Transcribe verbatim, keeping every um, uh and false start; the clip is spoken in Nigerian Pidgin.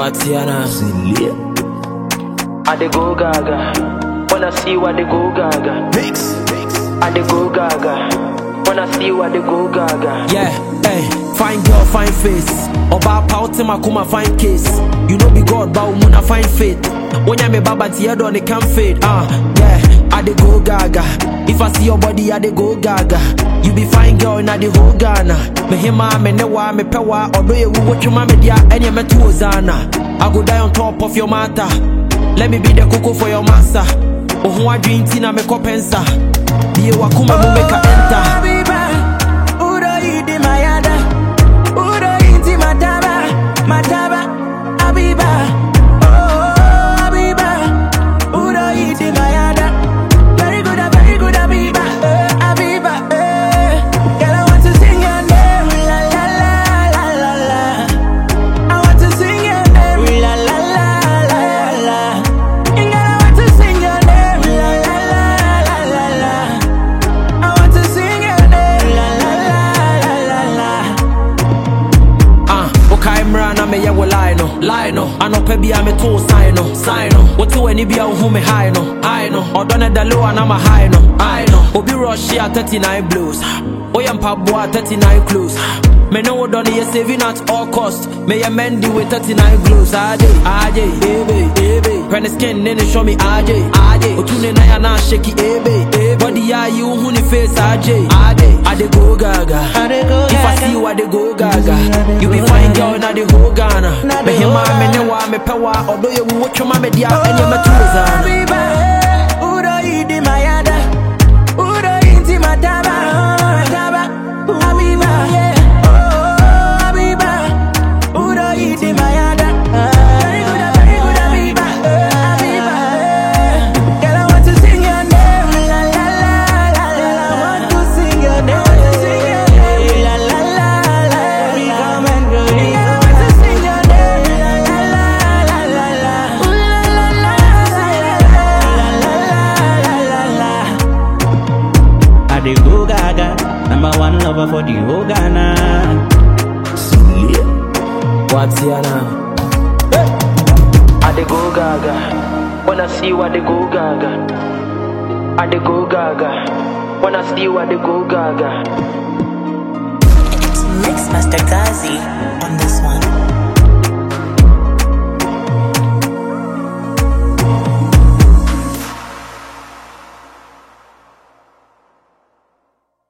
Watiana I dey go gaga. Wanna see what they go gaga. Mix, mix. I dey go gaga. Wanna see what they go gaga. Yeah, hey, fine girl, fine face. Oba pauti makuma fine case. You know be God, but umuna fine faith. When ya me baba tiedo on it can fade. Ah, uh, yeah, I dey go gaga. If I see your body, I dey go gaga. You be fine girl in the whole Ghana. Me hima, me newa, me pewa. Although you watch your mama dia, and you met to Ozana. I go die on top of your matter. Let me be the cocoa for your master. Oh, who I drink tina me kopensa. Be a wakuma mo make a enter. Abiba, Udo iti mayada. Udo iti mataba, mataba. Abiba, oh Abiba, Udo iti mayada. Very good, very good, Abiba, uh, Abiba. Uh. Girl, I want to sing your name, la la la la la la. I want to sing your name, la la la la la. Girl, I want to sing your name, la la la la la la. I want to sing your name, la la la la la la. Ah, okay, mrana me ya wo lie no, lie no. Anope bi ame to sign no, sign no. What you any be a who me high no, I know. Odone da low and I'm a high no, I know. Obi rush here thirty-nine blues. Oyam pabwa thirty-nine close. Me know done ye saving at all cost. Me ya mendy with thirty-nine glues. Aje, aje, ebe, ebe. When the skin then it show me aje, aje. Otune na ya na shaky ebe, ebe. Body ya you who ni face aje, aje. I dey go gaga. I dey go If I gaga. see you I dey go gaga. You be fine girl na the whole Ghana. Me hima, me newa, me pewa. Although you watch your mama dia and you met to Ozana. Abiba, Udo iti mayada. Udo iti mataba, mataba. Abiba, oh Abiba, Udo iti mayada. Very good, very good, Abiba, uh, Abiba. uh. Girl, I want to sing your name, la la la la la. I want to sing your name, la la la la. We come and go. Girl, I want to sing your name, la la la la la la. Ooh la la la la la la la la. I dey go gaga, number one lover for the whole Ghana. Watiana I dey go gaga. Wanna see what they go gaga. I dey go gaga. Wanna see what they go gaga. Mix Master Gazi on this one.